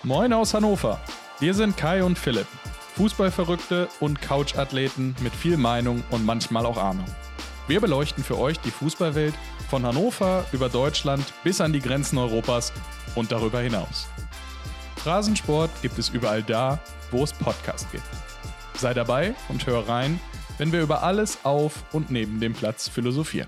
Moin aus Hannover. Wir sind Kai und Philipp, Fußballverrückte und Couchathleten mit viel Meinung und manchmal auch Ahnung. Wir beleuchten für euch die Fußballwelt von Hannover über Deutschland bis an die Grenzen Europas und darüber hinaus. Rasensport gibt es überall da, wo es Podcasts gibt. Sei dabei und hör rein, wenn wir über alles auf und neben dem Platz philosophieren.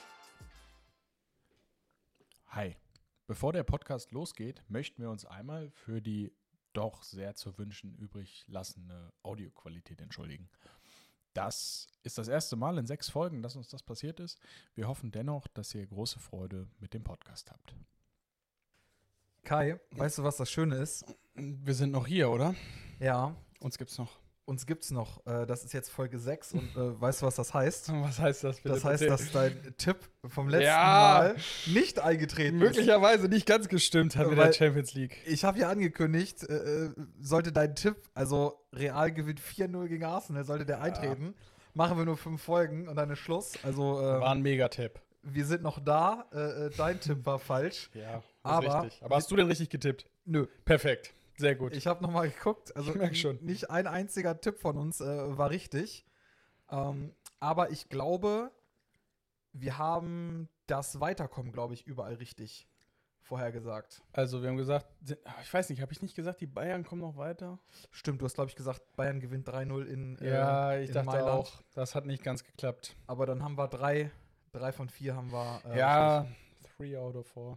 Hi. Bevor der Podcast losgeht, möchten wir uns einmal für die doch sehr zu wünschen übrig lassende Audioqualität entschuldigen. Das ist das erste Mal in 6 Folgen, dass uns das passiert ist. Wir hoffen dennoch, dass ihr große Freude mit dem Podcast habt. Kai, weißt du, was das Schöne ist? Wir sind noch hier, oder? Ja, Uns gibt's noch. uns gibt's noch. Das ist jetzt Folge 6 und weißt du, was das heißt? Was heißt das bitte? Das heißt, dass dein Tipp vom letzten Ja. Mal nicht eingetreten ist. Möglicherweise nicht ganz gestimmt hat mit der Weil- Champions League. Ich habe ja angekündigt, sollte dein Tipp, also Real gewinnt 4-0 gegen Arsenal, sollte der eintreten. Machen wir nur 5 Folgen und dann ist Schluss. Also War ein Megatipp. wir sind noch da. Dein Tipp war falsch. Ja, ist Aber- richtig. Aber hast du denn richtig getippt? Nö. Perfekt. Sehr gut. Ich habe noch mal geguckt, also Ich merk schon. nicht ein einziger Tipp von uns war richtig. Aber ich glaube, wir haben das Weiterkommen, glaube ich, überall richtig vorhergesagt. Also wir haben gesagt, ich weiß nicht, habe ich nicht gesagt, die Bayern kommen noch weiter? Stimmt, du hast, glaube ich, gesagt, Bayern gewinnt 3-0 in Ja, ich in dachte Mailand. auch, das hat nicht ganz geklappt. Aber dann haben wir drei von 4 haben wir Ja, richtig. 3 out of 4.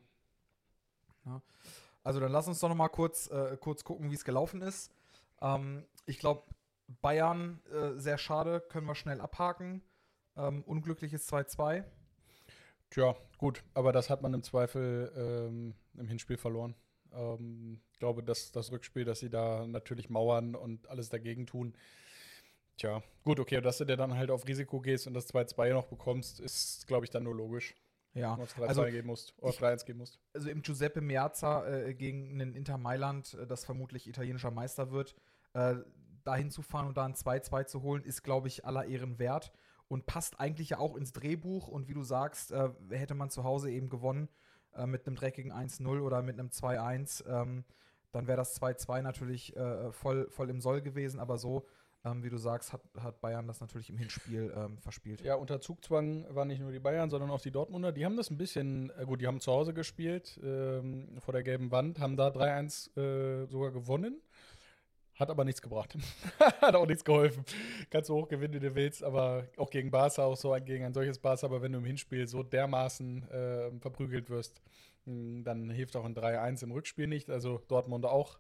Also dann lass uns doch noch mal kurz gucken, wie es gelaufen ist. Ich glaube, Bayern, sehr schade, können wir schnell abhaken. Unglückliches 2-2. Tja, gut, aber das hat man im Zweifel im Hinspiel verloren. Ich glaube, dass das Rückspiel, dass sie da natürlich mauern und alles dagegen tun. Tja, gut, okay, dass du dir dann halt auf Risiko gehst und das 2-2 noch bekommst, ist, glaube ich, dann nur logisch. Ja, Und aufs 3-2 also gehen musst, oder 3-1 gehen musst. also im Giuseppe Meazza gegen einen Inter Mailand, das vermutlich italienischer Meister wird, dahin zu fahren und da ein 2-2 zu holen, ist, glaube ich, aller Ehren wert und passt eigentlich ja auch ins Drehbuch. Und wie du sagst, hätte man zu Hause eben gewonnen mit einem dreckigen 1-0 oder mit einem 2-1, dann wäre das 2-2 natürlich voll im Soll gewesen. Aber so, wie du sagst, hat Bayern das natürlich im Hinspiel verspielt. Ja, unter Zugzwang waren nicht nur die Bayern, sondern auch die Dortmunder. Die haben das ein bisschen, gut, die haben zu Hause gespielt, vor der gelben Wand, haben da 3-1 sogar gewonnen. Hat aber nichts gebracht. Hat auch nichts geholfen. Kannst du hoch gewinnen, wie du willst, aber auch gegen Barca, auch so gegen ein solches Barca, aber wenn du im Hinspiel so dermaßen verprügelt wirst, dann hilft auch ein 3-1 im Rückspiel nicht. Also Dortmund auch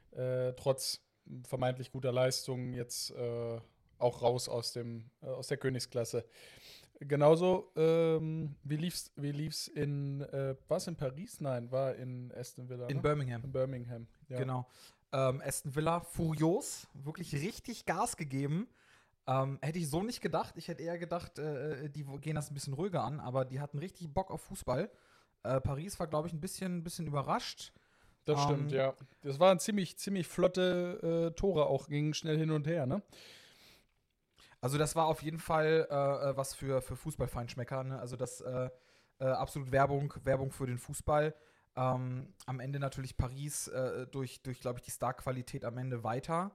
trotz vermeintlich guter Leistung jetzt auch raus aus der Königsklasse. Genauso, wie lief's in, war es in Paris? Nein, war in Aston Villa. In ne? Birmingham. In Birmingham, ja. Genau. Aston Villa, furios, wirklich richtig Gas gegeben. Hätte ich so nicht gedacht. Ich hätte eher gedacht, die gehen das ein bisschen ruhiger an, aber die hatten richtig Bock auf Fußball. Paris war, glaube ich, ein bisschen überrascht. Das stimmt, ja. Das waren ziemlich flotte Tore auch, gingen schnell hin und her, ne? Also das war auf jeden Fall was für Fußballfeinschmecker. Ne? Also das absolut Werbung für den Fußball. Am Ende natürlich Paris durch glaube ich, die Star-Qualität am Ende weiter.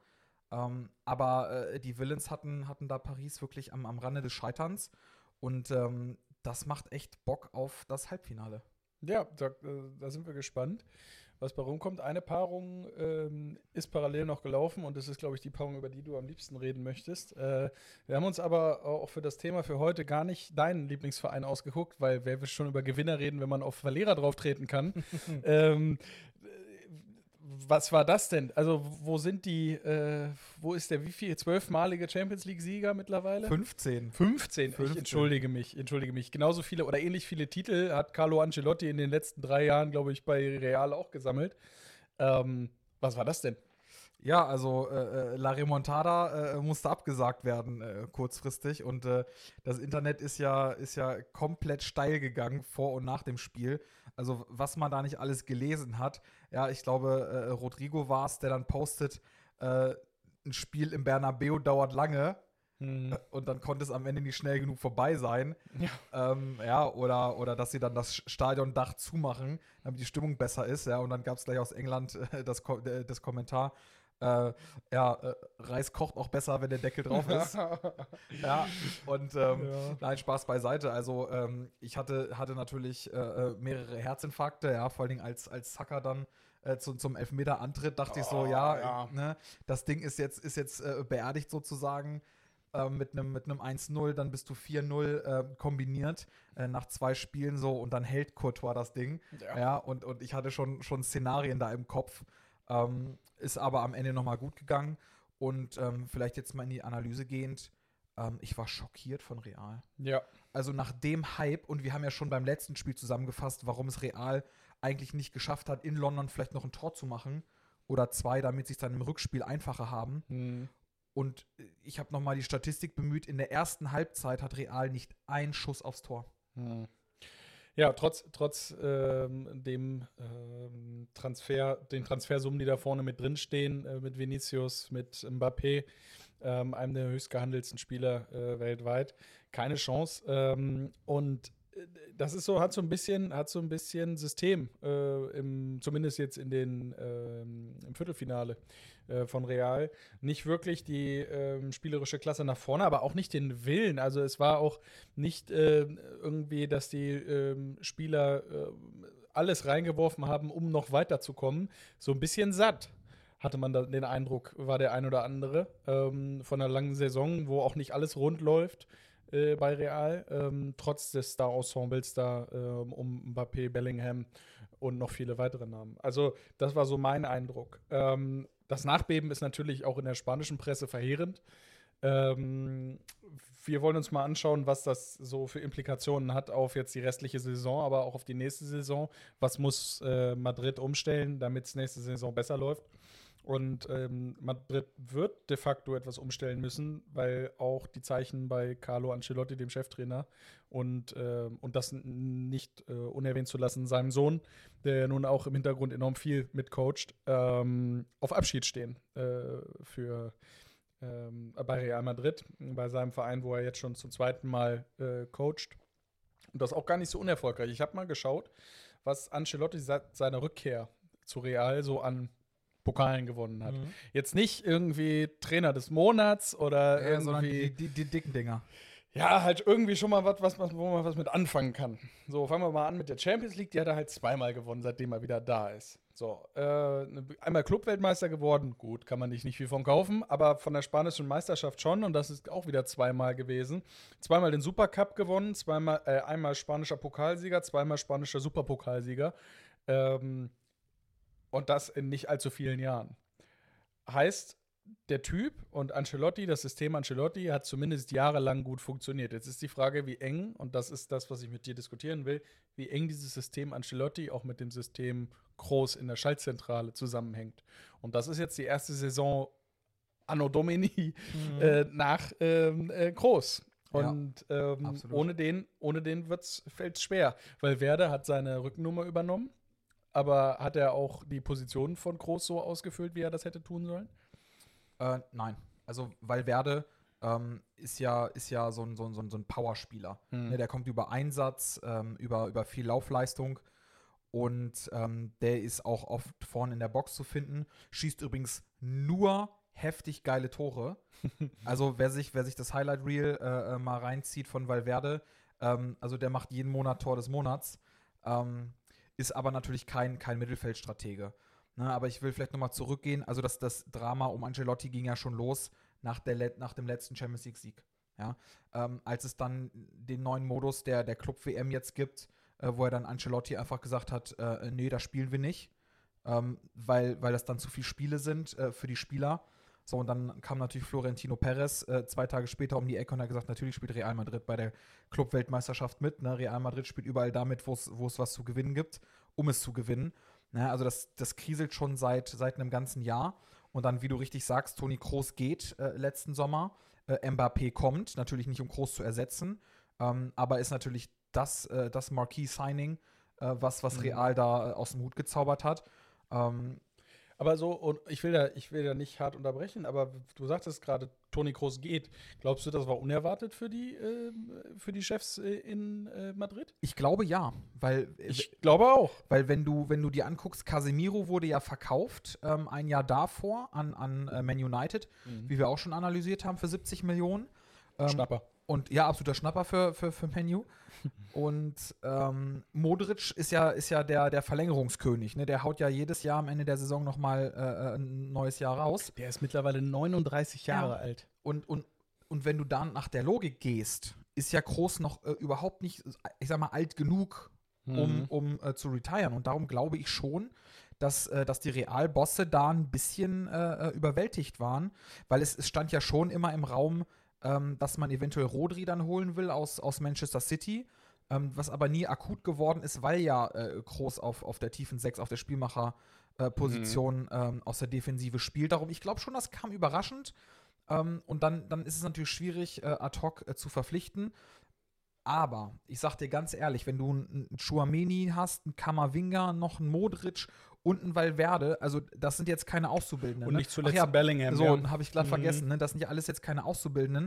Aber die Villains hatten da Paris wirklich am Rande des Scheiterns. Und das macht echt Bock auf das Halbfinale. Ja, da sind wir gespannt, was bei rumkommt. Eine Paarung ist parallel noch gelaufen und das ist, glaube ich, die Paarung, über die du am liebsten reden möchtest. Wir haben uns aber auch für das Thema für heute gar nicht deinen Lieblingsverein ausgeguckt, weil wer will schon über Gewinner reden, wenn man auf Verlierer drauf treten kann. Was war das denn? Also, wo ist der 12-malige Champions League-Sieger mittlerweile? 15. 15. 15. Ich entschuldige mich. Genauso viele oder ähnlich viele Titel hat Carlo Ancelotti in den letzten 3 Jahren, glaube ich, bei Real auch gesammelt. Was war das denn? Ja, also La Remontada musste abgesagt werden kurzfristig und das Internet ist ja komplett steil gegangen vor und nach dem Spiel. Also was man da nicht alles gelesen hat. Ja, ich glaube, Rodrigo war es, der dann postet, ein Spiel im Bernabeu dauert lange. und dann konnte es am Ende nicht schnell genug vorbei sein. Ja. Oder dass sie dann das Stadiondach zumachen, damit die Stimmung besser ist. Ja, und dann gab es gleich aus England das Kommentar. Reis kocht auch besser, wenn der Deckel drauf ist. Ja, und nein, Spaß beiseite. Also ich hatte natürlich mehrere Herzinfarkte, ja, vor allen Dingen als Saka dann zum Elfmeter antritt, dachte ich so, ne, das Ding ist jetzt beerdigt sozusagen. Mit einem 1-0, dann bist du 4-0 kombiniert nach 2 Spielen so und dann hält Courtois das Ding. Ja, und ich hatte schon Szenarien da im Kopf. Ist aber am Ende nochmal gut gegangen. Und vielleicht jetzt mal in die Analyse gehend, ich war schockiert von Real. Ja. Also nach dem Hype, und wir haben ja schon beim letzten Spiel zusammengefasst, warum es Real eigentlich nicht geschafft hat, in London vielleicht noch ein Tor zu machen oder 2, damit sie es dann im Rückspiel einfacher haben. Und ich habe nochmal die Statistik bemüht, in der ersten Halbzeit hat Real nicht einen Schuss aufs Tor. Ja, trotz den Transfersummen, die da vorne mit drinstehen, mit Vinicius, mit Mbappé, einem der höchst gehandelten Spieler weltweit, keine Chance. Und das ist so, hat so ein bisschen System, zumindest jetzt im Viertelfinale von Real. Nicht wirklich die spielerische Klasse nach vorne, aber auch nicht den Willen. Also es war auch nicht irgendwie, dass die Spieler alles reingeworfen haben, um noch weiterzukommen. So ein bisschen satt hatte man da den Eindruck, war der ein oder andere von einer langen Saison, wo auch nicht alles rund läuft bei Real, trotz des Star-Ensembles da um Mbappé, Bellingham und noch viele weitere Namen. Also das war so mein Eindruck. Das Nachbeben ist natürlich auch in der spanischen Presse verheerend. Wir wollen uns mal anschauen, was das so für Implikationen hat auf jetzt die restliche Saison, aber auch auf die nächste Saison. Was muss Madrid umstellen, damit es nächste Saison besser läuft? Und Madrid wird de facto etwas umstellen müssen, weil auch die Zeichen bei Carlo Ancelotti, dem Cheftrainer, und das nicht unerwähnt zu lassen, seinem Sohn, der ja nun auch im Hintergrund enorm viel mitcoacht, auf Abschied stehen bei Real Madrid, bei seinem Verein, wo er jetzt schon zum 2. Mal coacht. Und das auch gar nicht so unerfolgreich. Ich habe mal geschaut, was Ancelotti seit seiner Rückkehr zu Real so an Pokalen gewonnen hat. Jetzt nicht irgendwie Trainer des Monats oder irgendwie, sondern die dicken Dinger. Ja, halt irgendwie schon mal was, wo man was mit anfangen kann. So, fangen wir mal an mit der Champions League. Die hat er halt 2-mal gewonnen, seitdem er wieder da ist. So, einmal Clubweltmeister geworden. Gut, kann man nicht viel von kaufen, aber von der spanischen Meisterschaft schon. Und das ist auch wieder 2-mal gewesen. 2-mal den Supercup gewonnen, einmal spanischer Pokalsieger, 2-mal spanischer Superpokalsieger. Und das in nicht allzu vielen Jahren. Heißt, der Typ und Ancelotti, das System Ancelotti, hat zumindest jahrelang gut funktioniert. Jetzt ist die Frage, wie eng, und das ist das, was ich mit dir diskutieren will, wie eng dieses System Ancelotti auch mit dem System Kroos in der Schaltzentrale zusammenhängt. Und das ist jetzt die erste Saison Anno Domini nach Kroos. Und ohne den fällt es schwer, weil Werder hat seine Rückennummer übernommen. Aber hat er auch die Position von Kroos so ausgefüllt, wie er das hätte tun sollen? Nein. Also Valverde ist ja so ein Powerspieler. Ne, der kommt über Einsatz, über viel Laufleistung. Und der ist auch oft vorne in der Box zu finden. Schießt übrigens nur heftig geile Tore. Also wer sich das Highlight Reel mal reinzieht von Valverde, also der macht jeden Monat Tor des Monats. Ist aber natürlich kein Mittelfeldstratege. Ne, aber ich will vielleicht nochmal zurückgehen. Also das Drama um Ancelotti ging ja schon los nach dem letzten Champions League-Sieg. Ja? Als es dann den neuen Modus der Club-WM jetzt gibt, wo er dann Ancelotti einfach gesagt hat, nee, das spielen wir nicht, weil das dann zu viele Spiele sind für die Spieler. So, und dann kam natürlich Florentino Perez 2 Tage später um die Ecke und hat gesagt, natürlich spielt Real Madrid bei der Club-Weltmeisterschaft mit. Ne? Real Madrid spielt überall damit, wo es was zu gewinnen gibt, um es zu gewinnen. Ne? Also das kriselt schon seit einem ganzen Jahr. Und dann, wie du richtig sagst, Toni Kroos geht letzten Sommer. Mbappé kommt, natürlich nicht, um Kroos zu ersetzen, aber ist natürlich das Marquee-Signing, was Real da aus dem Hut gezaubert hat. Aber so, und ich will da nicht hart unterbrechen, aber du sagtest gerade, Toni Kroos geht. Glaubst du, das war unerwartet für die Chefs in Madrid? Ich glaube ja, weil Ich glaube auch. Weil wenn du dir anguckst, Casemiro wurde ja verkauft ein Jahr davor an Man United, wie wir auch schon analysiert haben, für 70 Millionen. Schnapper. Und ja, absoluter Schnapper für Man U. Und Modric ist ja der Verlängerungskönig. Ne? Der haut ja jedes Jahr am Ende der Saison nochmal ein neues Jahr raus. Der ist mittlerweile 39 Jahre alt. Und wenn du dann nach der Logik gehst, ist ja Kroos noch überhaupt nicht, ich sag mal, alt genug, um zu retiren. Und darum glaube ich schon, dass die Realbosse da ein bisschen überwältigt waren, weil es stand ja schon immer im Raum, dass man eventuell Rodri dann holen will aus Manchester City, was aber nie akut geworden ist, weil ja Kroos auf der tiefen 6, auf der Spielmacher-Position aus der Defensive spielt. Darum, ich glaube schon, das kam überraschend. Und dann ist es natürlich schwierig, ad hoc zu verpflichten. Aber ich sag dir ganz ehrlich, wenn du einen Tchouaméni hast, einen Kamavinga, noch einen Modric und einen Valverde, also das sind jetzt keine Auszubildenden. Und nicht zuletzt ja, Bellingham. So, habe ich glatt vergessen, ne? Das sind ja alles jetzt keine Auszubildenden.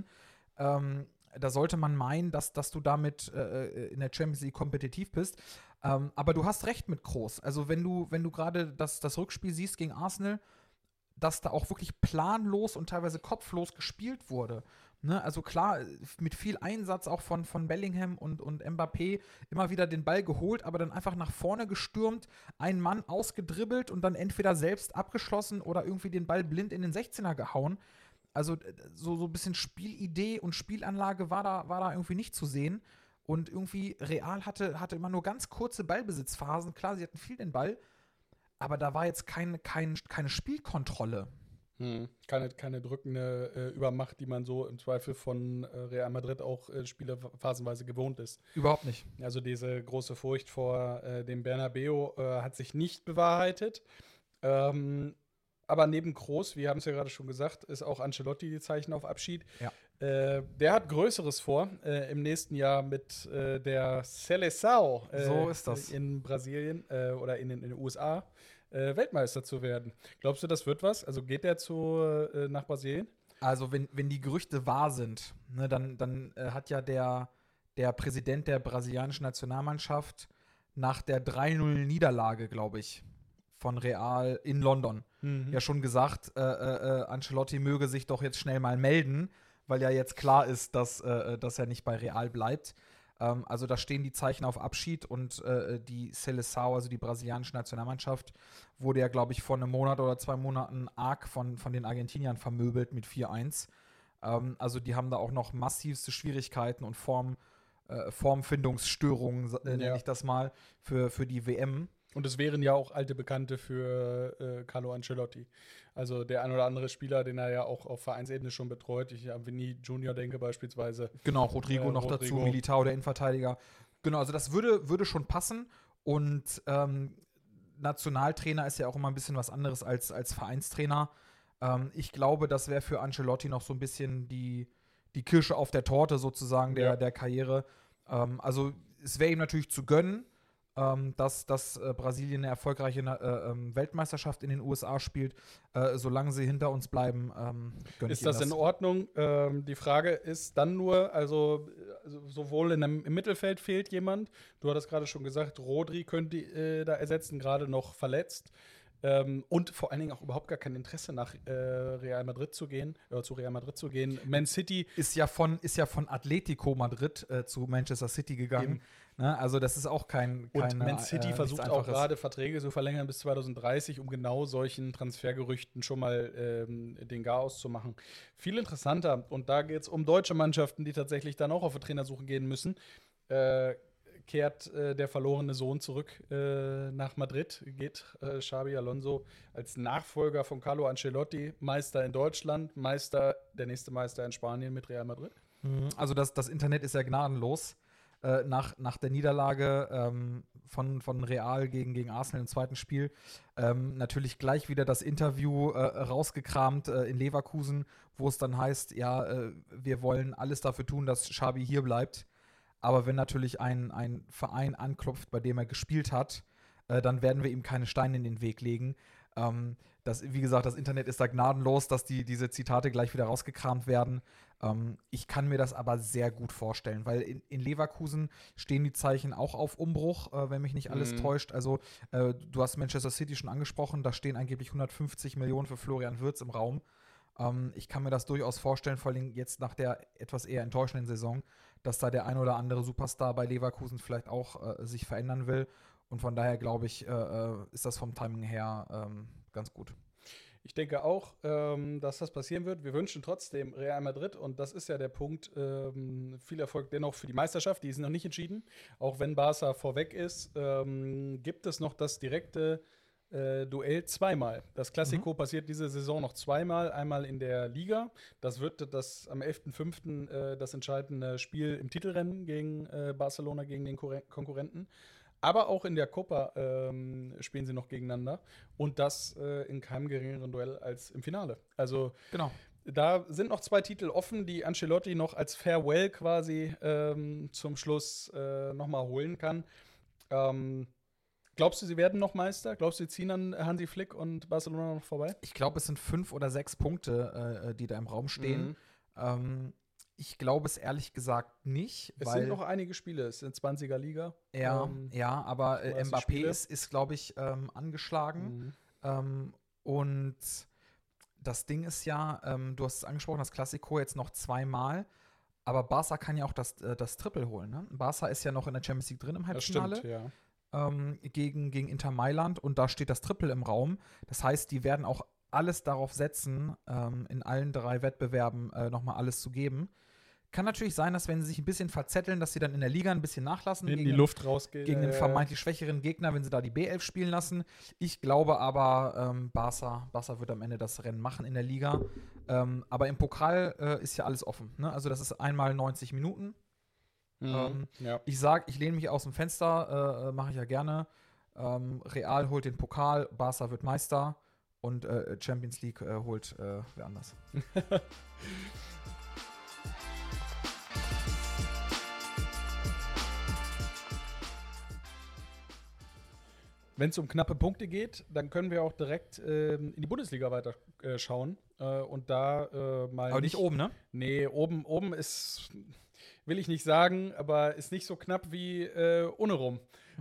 Da sollte man meinen, dass du damit in der Champions League kompetitiv bist. Aber du hast recht mit Kroos. Also wenn du gerade das Rückspiel siehst gegen Arsenal, dass da auch wirklich planlos und teilweise kopflos gespielt wurde. Ne? Also klar, mit viel Einsatz auch von Bellingham und Mbappé immer wieder den Ball geholt, aber dann einfach nach vorne gestürmt, einen Mann ausgedribbelt und dann entweder selbst abgeschlossen oder irgendwie den Ball blind in den 16er gehauen. Also so ein bisschen Spielidee und Spielanlage war da irgendwie nicht zu sehen. Und irgendwie Real hatte immer nur ganz kurze Ballbesitzphasen. Klar, sie hatten viel den Ball, aber da war jetzt keine Spielkontrolle. Keine drückende Übermacht, die man so im Zweifel von Real Madrid auch Spiele phasenweise gewohnt ist. Überhaupt nicht. Also diese große Furcht vor dem Bernabeu hat sich nicht bewahrheitet. Aber neben Kroos, wir haben es ja gerade schon gesagt, ist auch Ancelotti die Zeichen auf Abschied. Ja. Der hat Größeres vor im nächsten Jahr mit der Seleção so ist das. In Brasilien oder in den USA Weltmeister zu werden. Glaubst du, das wird was? Also geht der nach Brasilien? Also wenn die Gerüchte wahr sind, ne, dann hat ja der Präsident der brasilianischen Nationalmannschaft nach der 3-0-Niederlage, glaube ich, von Real in London ja schon gesagt, Ancelotti möge sich doch jetzt schnell mal melden, weil ja jetzt klar ist, dass er nicht bei Real bleibt. Also da stehen die Zeichen auf Abschied und die Seleção, also die brasilianische Nationalmannschaft, wurde ja, glaube ich, vor einem Monat oder 2 Monaten arg von den Argentiniern vermöbelt mit 4-1. Also die haben da auch noch massivste Schwierigkeiten und Formfindungsstörungen, nenne ich das mal, für die WM. Und es wären ja auch alte Bekannte für Carlo Ancelotti. Also der ein oder andere Spieler, den er ja auch auf Vereinsebene schon betreut. Ich an Vinny Junior denke beispielsweise. Genau, Rodrigo noch dazu, Militao, der Innenverteidiger. Genau, also das würde schon passen. Und Nationaltrainer ist ja auch immer ein bisschen was anderes als Vereinstrainer. Ich glaube, das wäre für Ancelotti noch so ein bisschen die Kirsche auf der Torte sozusagen der Karriere. Also es wäre ihm natürlich zu gönnen, dass Brasilien eine erfolgreiche Weltmeisterschaft in den USA spielt. Solange sie hinter uns bleiben, gönne ich Ist das in Ordnung? Die Frage ist dann nur, also sowohl im Mittelfeld fehlt jemand. Du hattest gerade schon gesagt, Rodri könnte da ersetzen, gerade noch verletzt. Und vor allen Dingen auch überhaupt gar kein Interesse nach Real Madrid zu gehen, zu Real Madrid zu gehen. Man City ist ja von Atletico Madrid zu Manchester City gegangen. Ne? Also das ist auch kein Und Man City versucht auch gerade Verträge zu verlängern bis 2030, um genau solchen Transfergerüchten schon mal den Garaus zu machen. Viel interessanter, und da geht es um deutsche Mannschaften, die tatsächlich dann auch auf eine Trainersuche gehen müssen. Kehrt der verlorene Sohn zurück nach Madrid, geht Xabi Alonso als Nachfolger von Carlo Ancelotti, Meister in Deutschland, der nächste Meister in Spanien mit Real Madrid. Also das Internet ist ja gnadenlos. Nach der Niederlage von Real gegen Arsenal im zweiten Spiel natürlich gleich wieder das Interview rausgekramt in Leverkusen, wo es dann heißt, ja, wir wollen alles dafür tun, dass Xabi hier bleibt. Aber wenn natürlich ein Verein anklopft, bei dem er gespielt hat, dann werden wir ihm keine Steine in den Weg legen. Wie gesagt, das Internet ist da gnadenlos, dass diese Zitate gleich wieder rausgekramt werden. Ich kann mir das aber sehr gut vorstellen, weil in Leverkusen stehen die Zeichen auch auf Umbruch, wenn mich nicht alles täuscht. Also, du hast Manchester City schon angesprochen, da stehen angeblich 150 Millionen für Florian Wirtz im Raum. Ich kann mir das durchaus vorstellen, vor allem jetzt nach der etwas eher enttäuschenden Saison, dass da der ein oder andere Superstar bei Leverkusen vielleicht auch sich verändern will. Und von daher glaube ich, ist das vom Timing her ganz gut. Ich denke auch, dass das passieren wird. Wir wünschen trotzdem Real Madrid, und das ist ja der Punkt, viel Erfolg dennoch für die Meisterschaft. Die ist noch nicht entschieden. Auch wenn Barca vorweg ist, gibt es noch das direkte Duell zweimal. Das Clasico passiert diese Saison noch zweimal. Einmal in der Liga. Das wird das am 11.05. Das entscheidende Spiel im Titelrennen gegen Barcelona, gegen den Konkurrenten. Aber auch in der Copa spielen sie noch gegeneinander. Und das in keinem geringeren Duell als im Finale. Also Genau. da sind noch 2 Titel offen, die Ancelotti noch als Farewell quasi zum Schluss noch mal holen kann. Glaubst du, sie werden noch Meister? Glaubst du, sie ziehen an Hansi Flick und Barcelona noch vorbei? Ich glaube, es sind 5 oder 6 Punkte, die da im Raum stehen. Ich glaube es ehrlich gesagt nicht. Es sind noch einige Spiele, es sind 20er Liga. Ja, aber Mbappé Spiele. ist glaube ich, angeschlagen. Und das Ding ist ja, du hast es angesprochen, das Clasico jetzt noch zweimal. Aber Barca kann ja auch das Triple holen. Ne? Barca ist ja noch in der Champions League drin im Halbfinale. Das stimmt, ja. Gegen Inter Mailand, und da steht das Triple im Raum. Das heißt, die werden auch alles darauf setzen, in allen 3 Wettbewerben nochmal alles zu geben. Kann natürlich sein, dass wenn sie sich ein bisschen verzetteln, dass sie dann in der Liga ein bisschen nachlassen. In die Luft rausgehen. Gegen den vermeintlich schwächeren Gegner, wenn sie da die B11 spielen lassen. Ich glaube aber, Barca wird am Ende das Rennen machen in der Liga. Aber im Pokal ist ja alles offen. Ne? Also das ist einmal 90 Minuten. Ja. Ich lehne mich aus dem Fenster, mache ich ja gerne. Real holt den Pokal, Barca wird Meister und Champions League holt wer anders. Wenn es um knappe Punkte geht, dann können wir auch direkt in die Bundesliga weiter schauen. Und da mal. Aber nicht oben, ne? Nee, oben ist, will ich nicht sagen, aber ist nicht so knapp wie untenrum.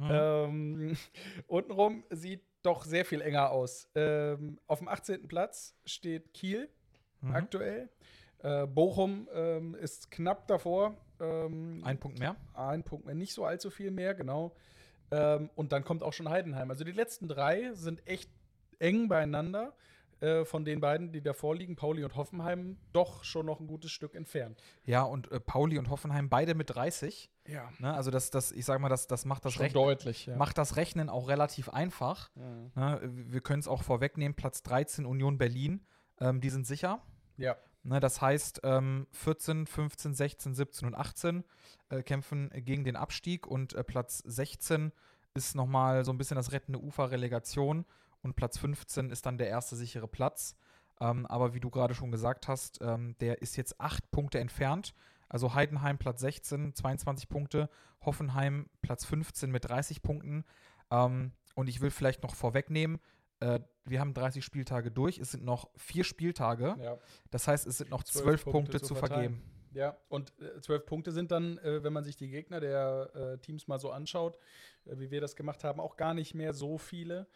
Untenrum sieht doch sehr viel enger aus. Auf dem 18. Platz steht Kiel aktuell. Bochum ist knapp davor. Ein Punkt mehr. Ein Punkt mehr, nicht so allzu viel mehr, genau. Und dann kommt auch schon Heidenheim. Also die letzten 3 sind echt eng beieinander. Von den beiden, die davor liegen, Pauli und Hoffenheim, doch schon noch ein gutes Stück entfernt. Ja, und Pauli und Hoffenheim beide mit 30. Ja. Ne, also ich sag mal, das macht das Schon deutlich, ja. macht das Rechnen auch relativ einfach. Ne, wir können es auch vorwegnehmen, Platz 13 Union Berlin, die sind sicher. Ja. Ne, das heißt, 14, 15, 16, 17 und 18 kämpfen gegen den Abstieg, und Platz 16 ist nochmal so ein bisschen das rettende Ufer Relegation, und Platz 15 ist dann der erste sichere Platz. Aber wie du gerade schon gesagt hast, der ist jetzt 8 Punkte entfernt. Also Heidenheim Platz 16, 22 Punkte, Hoffenheim Platz 15 mit 30 Punkten. Und ich will vielleicht noch vorwegnehmen, wir haben 30 Spieltage durch, es sind noch 4 Spieltage. Ja. Das heißt, es sind noch 12 Punkte zu vergeben. Ja, und 12 Punkte sind dann, wenn man sich die Gegner der Teams mal so anschaut, wie wir das gemacht haben, auch gar nicht mehr so viele.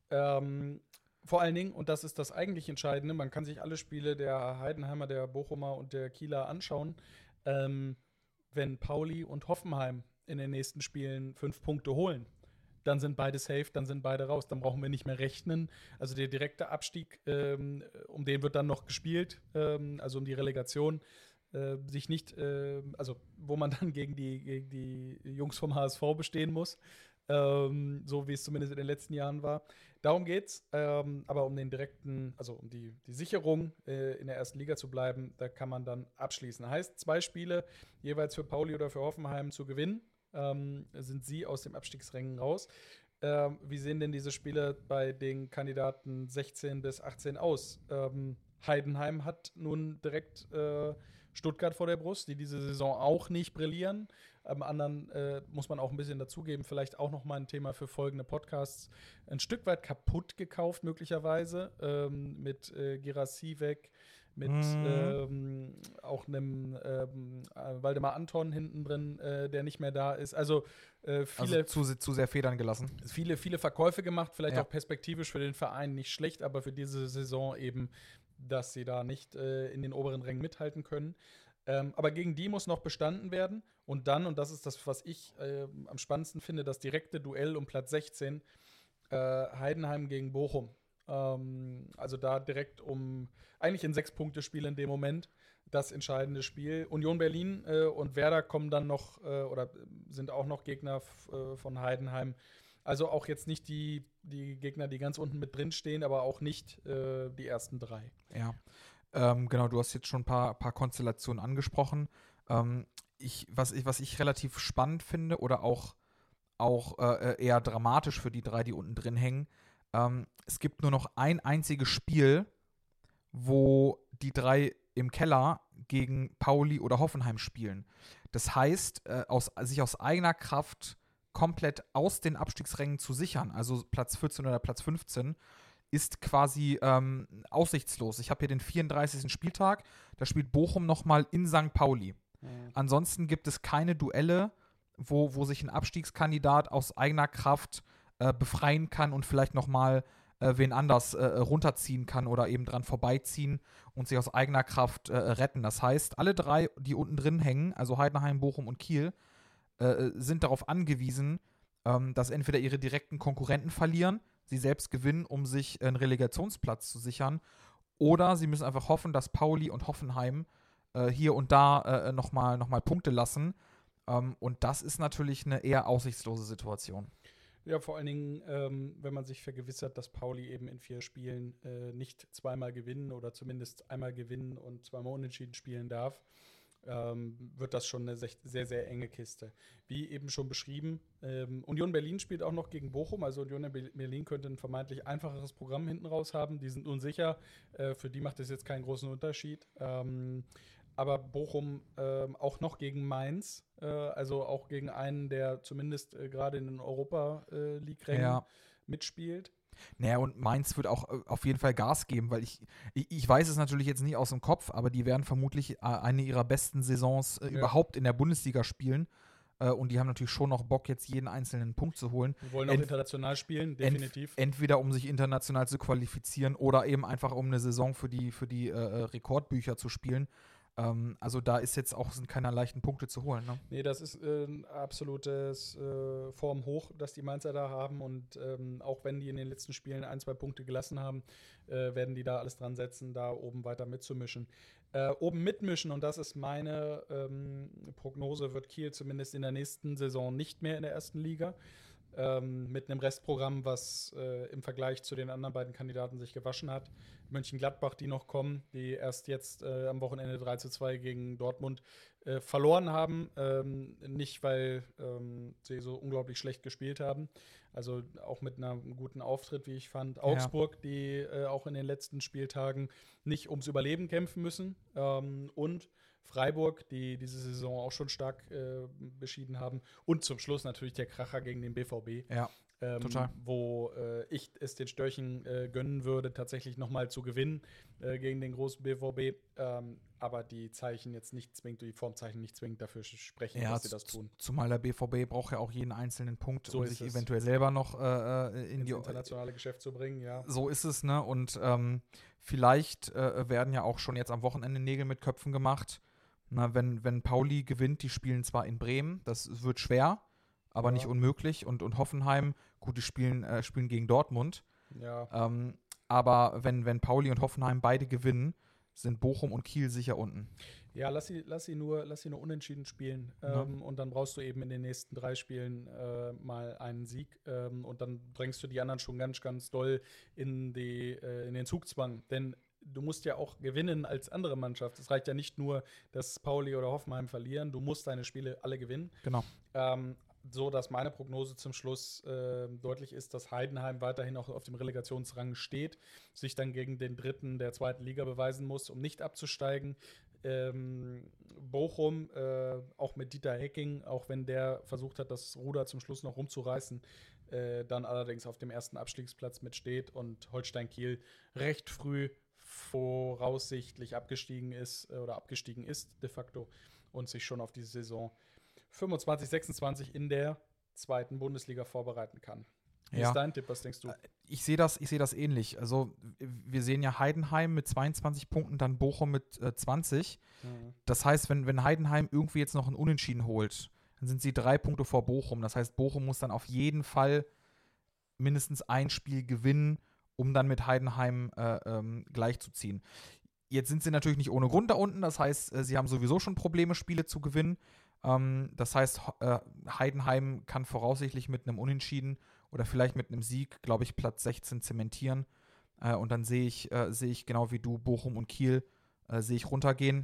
Vor allen Dingen, und das ist das eigentlich Entscheidende, man kann sich alle Spiele der Heidenheimer, der Bochumer und der Kieler anschauen. Wenn Pauli und Hoffenheim in den nächsten Spielen 5 Punkte holen, dann sind beide safe, dann sind beide raus. Dann brauchen wir nicht mehr rechnen. Also der direkte Abstieg, um den wird dann noch gespielt, also um die Relegation. Sich nicht, also wo man dann gegen die Jungs vom HSV bestehen muss. So wie es zumindest in den letzten Jahren war. Darum geht's. Aber um den direkten, also um die Sicherung in der ersten Liga zu bleiben, da kann man dann abschließen. Heißt, 2 Spiele jeweils für Pauli oder für Hoffenheim zu gewinnen, sind sie aus dem Abstiegsrängen raus. Wie sehen denn diese Spiele bei den Kandidaten 16 bis 18 aus? Heidenheim hat nun direkt Stuttgart vor der Brust, die diese Saison auch nicht brillieren. Am anderen muss man auch ein bisschen dazugeben, vielleicht auch noch mal ein Thema für folgende Podcasts. Ein Stück weit kaputt gekauft möglicherweise mit Girasivek, mit auch einem Waldemar Anton hinten drin, der nicht mehr da ist. Also viele, zu sehr Federn gelassen. viele Verkäufe gemacht, vielleicht Ja. auch perspektivisch für den Verein nicht schlecht, aber für diese Saison eben, dass sie da nicht in den oberen Rängen mithalten können. Aber gegen die muss noch bestanden werden. Und dann, und das ist das, was ich am spannendsten finde, das direkte Duell um Platz 16, Heidenheim gegen Bochum. Also da direkt eigentlich in 6-Punkte-Spiel in dem Moment, das entscheidende Spiel. Union Berlin und Werder kommen dann noch, oder sind auch noch Gegner von Heidenheim. Also auch jetzt nicht die Gegner, die ganz unten mit drin stehen, aber auch nicht die ersten 3. Ja, genau, du hast jetzt schon ein paar Konstellationen angesprochen. Was ich relativ spannend finde oder auch eher dramatisch für die 3, die unten drin hängen, es gibt nur noch ein einziges Spiel, wo die 3 im Keller gegen Pauli oder Hoffenheim spielen. Das heißt, sich aus eigener Kraft komplett aus den Abstiegsrängen zu sichern, also Platz 14 oder Platz 15, ist quasi aussichtslos. Ich habe hier den 34. Spieltag, da spielt Bochum nochmal in St. Pauli. Ansonsten gibt es keine Duelle, wo sich ein Abstiegskandidat aus eigener Kraft befreien kann und vielleicht nochmal wen anders runterziehen kann oder eben dran vorbeiziehen und sich aus eigener Kraft retten. Das heißt, alle 3, die unten drin hängen, also Heidenheim, Bochum und Kiel, sind darauf angewiesen, dass entweder ihre direkten Konkurrenten verlieren, sie selbst gewinnen, um sich einen Relegationsplatz zu sichern, oder sie müssen einfach hoffen, dass Pauli und Hoffenheim hier und da noch mal Punkte lassen. Und das ist natürlich eine eher aussichtslose Situation. Ja, vor allen Dingen, wenn man sich vergewissert, dass Pauli eben in 4 Spielen nicht zweimal gewinnen oder zumindest einmal gewinnen und zweimal unentschieden spielen darf, wird das schon eine sehr, sehr enge Kiste. Wie eben schon beschrieben, Union Berlin spielt auch noch gegen Bochum, also Union Berlin könnte ein vermeintlich einfacheres Programm hinten raus haben, die sind unsicher, für die macht es jetzt keinen großen Unterschied. Aber Bochum auch noch gegen Mainz, also auch gegen einen, der zumindest gerade in den Europa-League-Rängen mitspielt. Naja, und Mainz wird auch auf jeden Fall Gas geben, weil ich weiß es natürlich jetzt nicht aus dem Kopf, aber die werden vermutlich eine ihrer besten Saisons überhaupt in der Bundesliga spielen. Und die haben natürlich schon noch Bock, jetzt jeden einzelnen Punkt zu holen. Die wollen auch international spielen, definitiv. Entweder um sich international zu qualifizieren oder eben einfach um eine Saison für die Rekordbücher zu spielen. Also da sind keine leichten Punkte zu holen. Ne? Nee, das ist ein absolutes Formhoch, das die Mainzer da haben. Und auch wenn die in den letzten Spielen 1-2 Punkte gelassen haben, werden die da alles dran setzen, da oben weiter mitzumischen. Oben mitmischen, und das ist meine Prognose, wird Kiel zumindest in der nächsten Saison nicht mehr in der ersten Liga. Mit einem Restprogramm, was im Vergleich zu den anderen beiden Kandidaten sich gewaschen hat. Mönchengladbach, die noch kommen, die erst jetzt am Wochenende 3-2 gegen Dortmund verloren haben. Nicht, weil sie so unglaublich schlecht gespielt haben. Also auch mit einem guten Auftritt, wie ich fand. Ja. Augsburg, die auch in den letzten Spieltagen nicht ums Überleben kämpfen müssen. Und Freiburg, die diese Saison auch schon stark beschieden haben. Und zum Schluss natürlich der Kracher gegen den BVB. Ja, total. Wo ich es den Störchen gönnen würde, tatsächlich nochmal zu gewinnen gegen den großen BVB. Aber die Zeichen jetzt nicht zwingend, die Formzeichen nicht zwingend dafür sprechen, dass sie das tun. Zumal der BVB braucht ja auch jeden einzelnen Punkt, so um sich eventuell selber noch in die internationale Geschäft zu bringen, ja. So ist es, ne? Und vielleicht werden ja auch schon jetzt am Wochenende Nägel mit Köpfen gemacht. Na, wenn Pauli gewinnt, die spielen zwar in Bremen, das wird schwer, aber nicht unmöglich. Und Hoffenheim, gut, die spielen gegen Dortmund. Ja. Aber wenn Pauli und Hoffenheim beide gewinnen, sind Bochum und Kiel sicher unten. Ja, lass sie nur unentschieden spielen. Und dann brauchst du eben in den nächsten 3 Spielen mal einen Sieg. Und dann drängst du die anderen schon ganz, ganz doll in den Zugzwang. Denn du musst ja auch gewinnen als andere Mannschaft. Es reicht ja nicht nur, dass Pauli oder Hoffenheim verlieren. Du musst deine Spiele alle gewinnen. Genau. So, dass meine Prognose zum Schluss deutlich ist, dass Heidenheim weiterhin auch auf dem Relegationsrang steht, sich dann gegen den Dritten der zweiten Liga beweisen muss, um nicht abzusteigen. Bochum, auch mit Dieter Hecking, auch wenn der versucht hat, das Ruder zum Schluss noch rumzureißen, dann allerdings auf dem ersten Abstiegsplatz mitsteht und Holstein Kiel recht früh voraussichtlich abgestiegen ist de facto und sich schon auf die Saison 25, 26 in der zweiten Bundesliga vorbereiten kann. Wie ist dein Tipp, was denkst du? Ich sehe das ähnlich. Also wir sehen ja Heidenheim mit 22 Punkten, dann Bochum mit 20. Das heißt, wenn Heidenheim irgendwie jetzt noch ein Unentschieden holt, dann sind sie 3 Punkte vor Bochum. Das heißt, Bochum muss dann auf jeden Fall mindestens ein Spiel gewinnen, um dann mit Heidenheim gleichzuziehen. Jetzt sind sie natürlich nicht ohne Grund da unten. Das heißt, sie haben sowieso schon Probleme, Spiele zu gewinnen. Das heißt, Heidenheim kann voraussichtlich mit einem Unentschieden oder vielleicht mit einem Sieg, glaube ich, Platz 16 zementieren. Und dann sehe ich genau wie du Bochum und Kiel sehe ich runtergehen.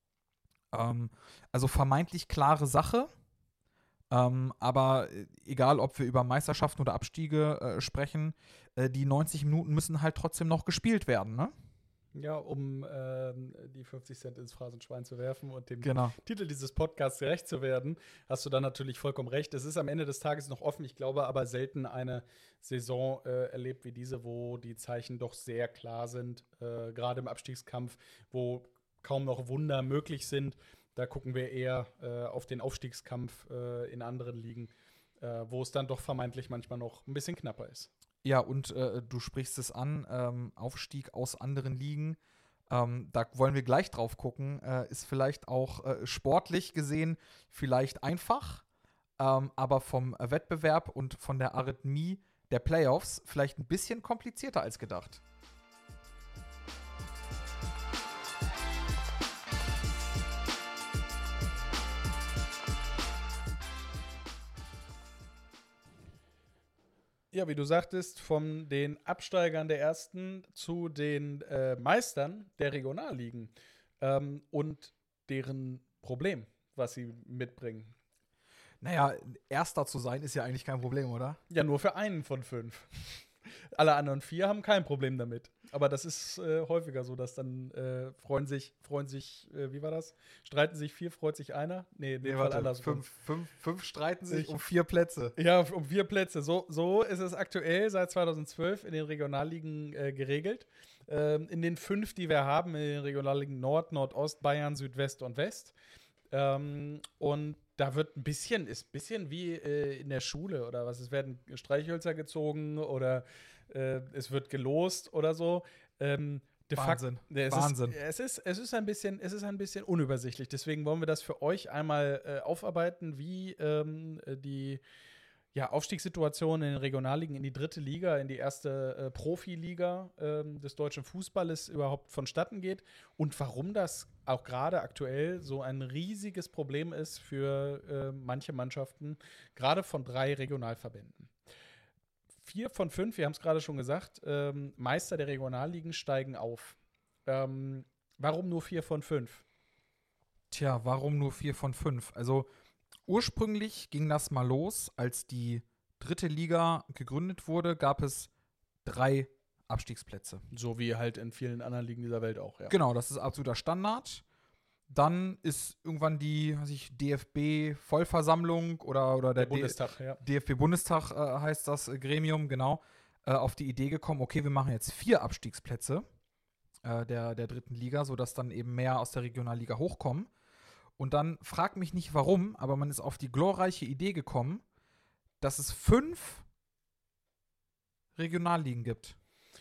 Also vermeintlich klare Sache. Aber egal, ob wir über Meisterschaften oder Abstiege sprechen, die 90 Minuten müssen halt trotzdem noch gespielt werden, ne? Ja, um die 50 Cent ins Phrasenschwein zu werfen und dem Genau. Titel dieses Podcasts gerecht zu werden, hast du dann natürlich vollkommen recht. Es ist am Ende des Tages noch offen. Ich glaube aber selten eine Saison erlebt wie diese, wo die Zeichen doch sehr klar sind. Gerade im Abstiegskampf, wo kaum noch Wunder möglich sind. Da gucken wir eher auf den Aufstiegskampf in anderen Ligen, wo es dann doch vermeintlich manchmal noch ein bisschen knapper ist. Ja, und du sprichst es an, Aufstieg aus anderen Ligen. Da wollen wir gleich drauf gucken. Ist vielleicht auch sportlich gesehen vielleicht einfach, aber vom Wettbewerb und von der Arrhythmie der Playoffs vielleicht ein bisschen komplizierter als gedacht. Ja, wie du sagtest, von den Absteigern der ersten zu den Meistern der Regionalligen und deren Problem, was sie mitbringen. Naja, Erster zu sein ist ja eigentlich kein Problem, oder? Ja, nur für einen von 5. Alle anderen 4 haben kein Problem damit. Aber das ist häufiger so, dass dann freuen sich, wie war das? Streiten sich 4, freut sich einer? Nee, in dem Fall andersrum. 5 streiten sich um 4 Plätze. Ja, um 4 Plätze. So ist es aktuell seit 2012 in den Regionalligen geregelt. In den 5, die wir haben, in den Regionalligen Nord, Nordost, Bayern, Südwest und West. Und da wird ist ein bisschen wie in der Schule oder was. Es werden Streichhölzer gezogen oder es wird gelost oder so. Wahnsinn. Wahnsinn. Es ist ein bisschen unübersichtlich. Deswegen wollen wir das für euch einmal aufarbeiten, wie die Aufstiegssituation in den Regionalligen in die 3. Liga, in die erste Profiliga des deutschen Fußballes überhaupt vonstatten geht und warum das auch gerade aktuell so ein riesiges Problem ist für manche Mannschaften, gerade von 3 Regionalverbänden. 4 von 5, wir haben es gerade schon gesagt, Meister der Regionalligen steigen auf. Warum nur 4 von 5? Tja, warum nur 4 von 5? Also ursprünglich ging das mal los, als die 3. Liga gegründet wurde, gab es 3 Abstiegsplätze. So wie halt in vielen anderen Ligen dieser Welt auch, ja. Genau, das ist absoluter Standard. Dann ist irgendwann die DFB-Vollversammlung oder der Bundestag, ja. DFB-Bundestag heißt das Gremium, genau, auf die Idee gekommen, okay, wir machen jetzt 4 Abstiegsplätze der 3. Liga, sodass dann eben mehr aus der Regionalliga hochkommen. Und dann frag mich nicht warum, aber man ist auf die glorreiche Idee gekommen, dass es 5 Regionalligen gibt.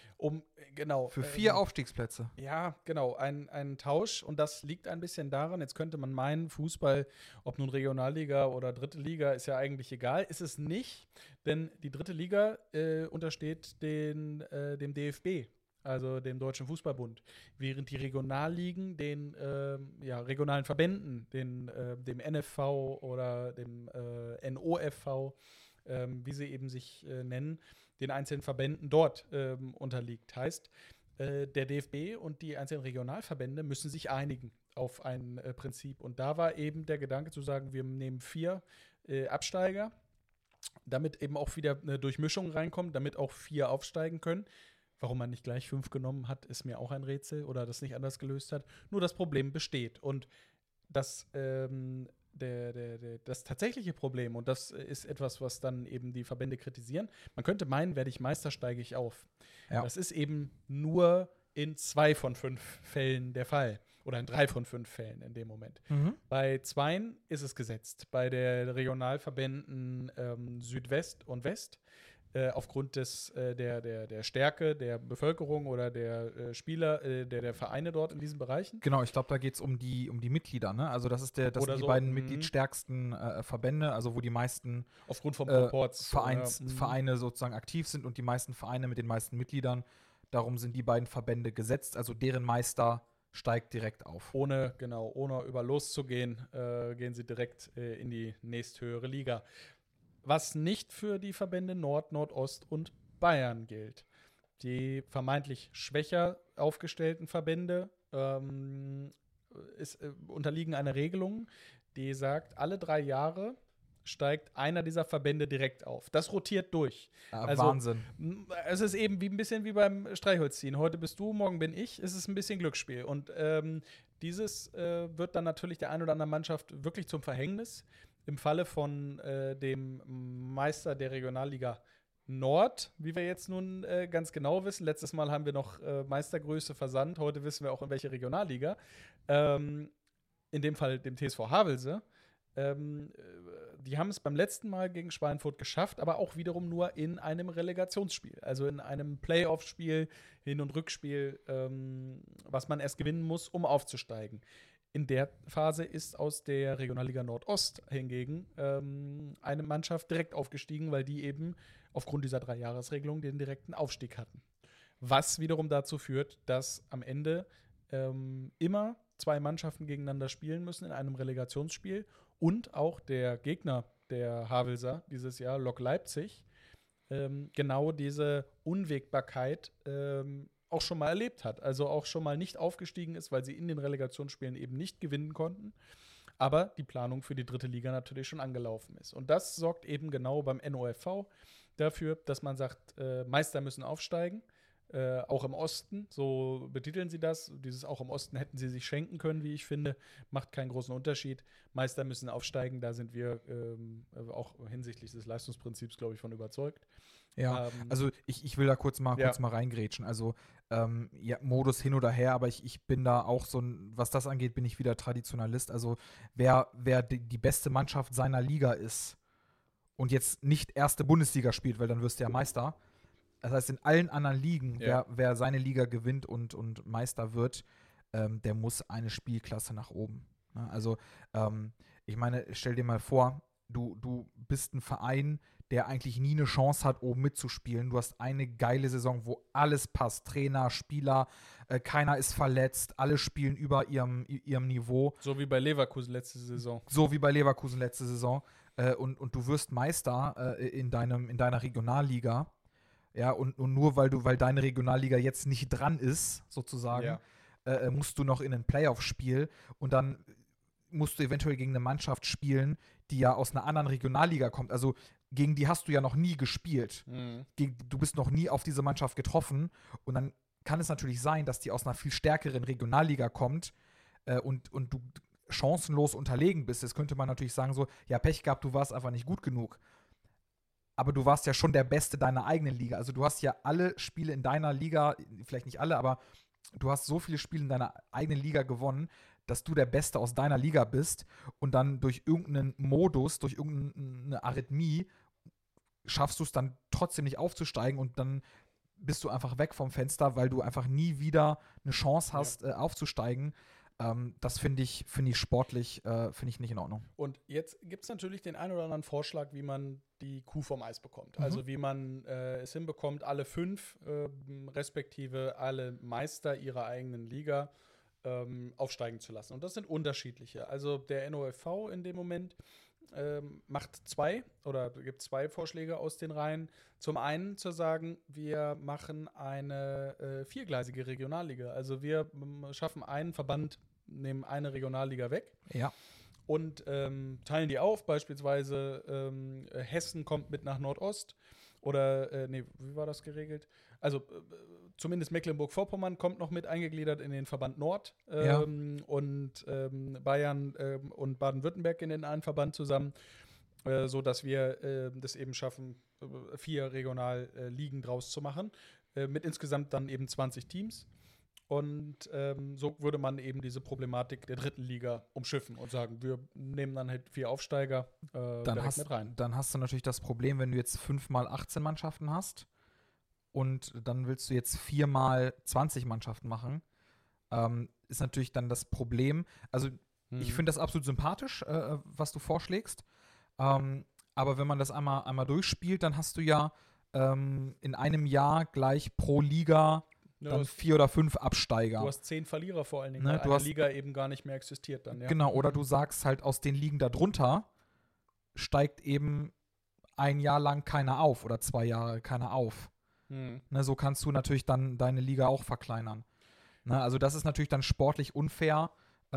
Für 4 Aufstiegsplätze. Ja, genau. Ein Tausch. Und das liegt ein bisschen daran, jetzt könnte man meinen, Fußball, ob nun Regionalliga oder 3. Liga, ist ja eigentlich egal. Ist es nicht, denn die 3. Liga untersteht dem DFB. Also dem Deutschen Fußballbund, während die Regionalligen den regionalen Verbänden, dem NFV oder dem NOFV, wie sie eben sich nennen, den einzelnen Verbänden dort unterliegt. Heißt, der DFB und die einzelnen Regionalverbände müssen sich einigen auf ein Prinzip. Und da war eben der Gedanke zu sagen, wir nehmen 4 Absteiger, damit eben auch wieder eine Durchmischung reinkommt, damit auch 4 aufsteigen können. Warum man nicht gleich 5 genommen hat, ist mir auch ein Rätsel oder das nicht anders gelöst hat. Nur das Problem besteht. Und das, das tatsächliche Problem, und das ist etwas, was dann eben die Verbände kritisieren, man könnte meinen, werde ich Meister, steige ich auf. Ja. Das ist eben nur in 2 von 5 Fällen der Fall. Oder in 3 von 5 Fällen in dem Moment. Bei 2 ist es gesetzt. Bei der Regionalverbänden Südwest und West aufgrund der Stärke der Bevölkerung oder der Spieler, der Vereine dort in diesen Bereichen. Genau, ich glaube, da geht es um die Mitglieder, ne? Also das sind die beiden mitgliedstärksten Verbände, also wo die meisten aufgrund von Proports Vereine sozusagen aktiv sind und die meisten Vereine mit den meisten Mitgliedern. Darum sind die beiden Verbände gesetzt, also deren Meister steigt direkt auf. Ohne über loszugehen, gehen sie direkt in die nächsthöhere Liga. Was nicht für die Verbände Nord, Nordost und Bayern gilt. Die vermeintlich schwächer aufgestellten Verbände unterliegen einer Regelung, die sagt, alle 3 Jahre steigt einer dieser Verbände direkt auf. Das rotiert durch. Also, Wahnsinn. Es ist eben ein bisschen wie beim Streichholzziehen. Heute bist du, morgen bin ich. Es ist ein bisschen Glücksspiel. Und dieses wird dann natürlich der einen oder anderen Mannschaft wirklich zum Verhängnis. Im Falle von dem Meister der Regionalliga Nord, wie wir jetzt nun ganz genau wissen. Letztes Mal haben wir noch Meistergröße versandt. Heute wissen wir auch, in welche Regionalliga. In dem Fall dem TSV Havelse. Die haben es beim letzten Mal gegen Schweinfurt geschafft, aber auch wiederum nur in einem Relegationsspiel. Also in einem Playoff-Spiel, Hin- und Rückspiel, was man erst gewinnen muss, um aufzusteigen. In der Phase ist aus der Regionalliga Nordost hingegen eine Mannschaft direkt aufgestiegen, weil die eben aufgrund dieser 3-Jahres-Regelung den direkten Aufstieg hatten. Was wiederum dazu führt, dass am Ende immer 2 Mannschaften gegeneinander spielen müssen in einem Relegationsspiel und auch der Gegner der Havelser dieses Jahr, Lok Leipzig, genau diese Unwägbarkeit auch schon mal erlebt hat. Also auch schon mal nicht aufgestiegen ist, weil sie in den Relegationsspielen eben nicht gewinnen konnten. Aber die Planung für die 3. Liga natürlich schon angelaufen ist. Und das sorgt eben genau beim NOFV dafür, dass man sagt, Meister müssen aufsteigen. Auch im Osten, so betiteln sie das. Dieses auch im Osten hätten sie sich schenken können, wie ich finde. Macht keinen großen Unterschied. Meister müssen aufsteigen, da sind wir auch hinsichtlich des Leistungsprinzips, glaube ich, von überzeugt. Ja, also ich will da kurz mal reingrätschen. Also ja, Modus hin oder her, aber ich bin da auch so was das angeht, bin ich wieder Traditionalist. Also wer die beste Mannschaft seiner Liga ist und jetzt nicht erste Bundesliga spielt, weil dann wirst du ja Meister. Das heißt, in allen anderen Ligen, wer seine Liga gewinnt und Meister wird, der muss eine Spielklasse nach oben. Ne? Also, ich meine, stell dir mal vor, du bist ein Verein, der eigentlich nie eine Chance hat, oben mitzuspielen. Du hast eine geile Saison, wo alles passt. Trainer, Spieler, keiner ist verletzt, alle spielen über ihrem Niveau. So wie bei Leverkusen letzte Saison. Und du wirst Meister in deiner Regionalliga. Ja, und nur weil deine Regionalliga jetzt nicht dran ist, sozusagen, musst du noch in ein Playoff-Spiel und dann musst du eventuell gegen eine Mannschaft spielen, die ja aus einer anderen Regionalliga kommt. Also gegen die hast du ja noch nie gespielt. Du bist noch nie auf diese Mannschaft getroffen und dann kann es natürlich sein, dass die aus einer viel stärkeren Regionalliga kommt und du chancenlos unterlegen bist. Jetzt könnte man natürlich sagen so, ja, Pech gehabt, du warst einfach nicht gut genug. Aber du warst ja schon der Beste deiner eigenen Liga. Also du hast ja alle Spiele in deiner Liga, vielleicht nicht alle, aber du hast so viele Spiele in deiner eigenen Liga gewonnen, dass du der Beste aus deiner Liga bist und dann durch irgendeinen Modus, durch irgendeine Arrhythmie schaffst du es dann trotzdem nicht aufzusteigen und dann bist du einfach weg vom Fenster, weil du einfach nie wieder eine Chance hast, aufzusteigen. Das finde ich sportlich nicht in Ordnung. Und jetzt gibt es natürlich den einen oder anderen Vorschlag, wie man die Kuh vom Eis bekommt. Also wie man es hinbekommt, alle 5 respektive alle Meister ihrer eigenen Liga aufsteigen zu lassen. Und das sind unterschiedliche. Also der NOFV in dem Moment macht 2 oder gibt 2 Vorschläge aus den Reihen. Zum einen zu sagen, wir machen eine 4-gleisige Regionalliga. Also wir schaffen einen Verband, nehmen eine Regionalliga weg. Ja. Und teilen die auf. Beispielsweise Hessen kommt mit nach Nordost Oder, nee, wie war das geregelt? Also, zumindest Mecklenburg-Vorpommern kommt noch mit eingegliedert in den Verband Nord Ja. und Bayern und Baden-Württemberg in den einen Verband zusammen, so dass wir das eben schaffen, 4 Regionalligen draus zu machen, mit insgesamt dann eben 20 Teams. Und so würde man eben diese Problematik der dritten Liga umschiffen und sagen, wir nehmen dann halt 4 Aufsteiger direkt mit rein. Dann hast du natürlich das Problem, wenn du jetzt 5 mal 18 Mannschaften hast und dann willst du jetzt 4 mal 20 Mannschaften machen, ist natürlich dann das Problem. Also ich finde das absolut sympathisch, was du vorschlägst. Aber wenn man das einmal durchspielt, dann hast du ja in einem Jahr gleich pro Liga Ja, dann 4 oder 5 Absteiger. du hast 10 Verlierer vor allen Dingen, Ne, weil du eine hast- Liga eben gar nicht mehr existiert dann, ja. Genau, oder du sagst halt, aus den Ligen darunter steigt eben ein Jahr lang keiner auf oder 2 Jahre keiner auf. Hm. Ne, so kannst du natürlich dann deine Liga auch verkleinern. Ne, also das ist natürlich dann sportlich unfair